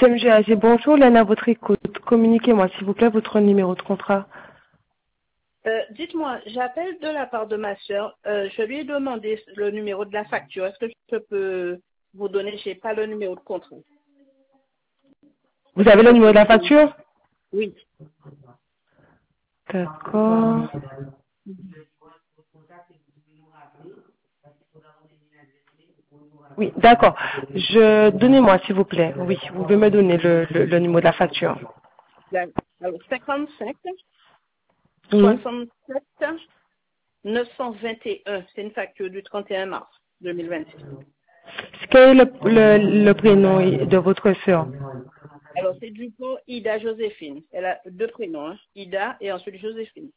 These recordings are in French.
CMGAG, bonjour, Lana, votre écoute. Communiquez-moi, s'il vous plaît, votre numéro de contrat. Dites-moi, j'appelle de la part de ma sœur. Je lui ai demandé le numéro de la facture. Est-ce que je peux vous donner? Je n'ai pas le numéro de contrat. Vous avez le numéro de la facture? Oui. D'accord. Oui, d'accord. Donnez-moi, s'il vous plaît. Oui, vous pouvez me donner le numéro de la facture. Alors, 55 Oui. 67 921. C'est une facture du 31 mars 2026. Quel est le prénom de votre sœur? Alors, c'est du coup Ida Joséphine. Elle a deux prénoms, hein, Ida et ensuite Joséphine.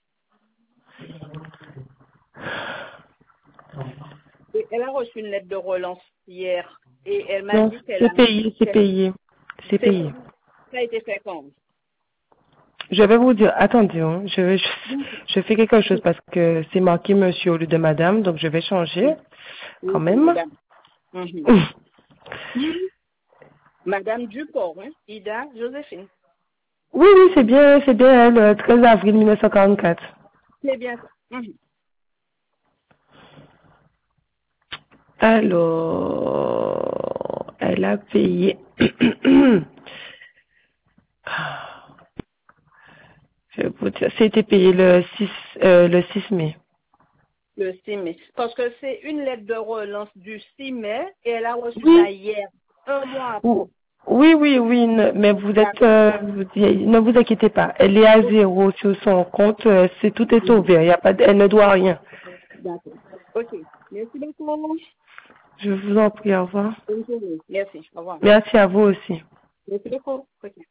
Et elle a reçu une lettre de relance hier et elle m'a Non, dit qu'elle c'est a... payé, c'est payé. C'est payé. Ça a été fait quand? Je vais vous dire, attendez, hein, je fais quelque chose parce que c'est marqué monsieur au lieu de madame, donc je vais changer quand Oui, c'est même. madame. Mhm. Madame Duport, hein? Ida Joséphine. Oui, oui, c'est bien elle, 13 avril 1944. C'est bien ça. Mhm. Alors, elle a payé. Je vais vous dire, c'était payé le 6 mai. Le 6 mai. Parce que c'est une lettre de relance du 6 mai et elle a reçu ça Oui, hier, un mois après. oui, mais vous êtes, ne vous inquiétez pas. Elle est à zéro sur son compte, tout est ouvert. Il y a pas, elle ne doit rien. D'accord. OK. Merci beaucoup. Je vous en prie, au revoir. Bonne journée. Merci. Au revoir. Merci à vous aussi. Merci beaucoup. OK.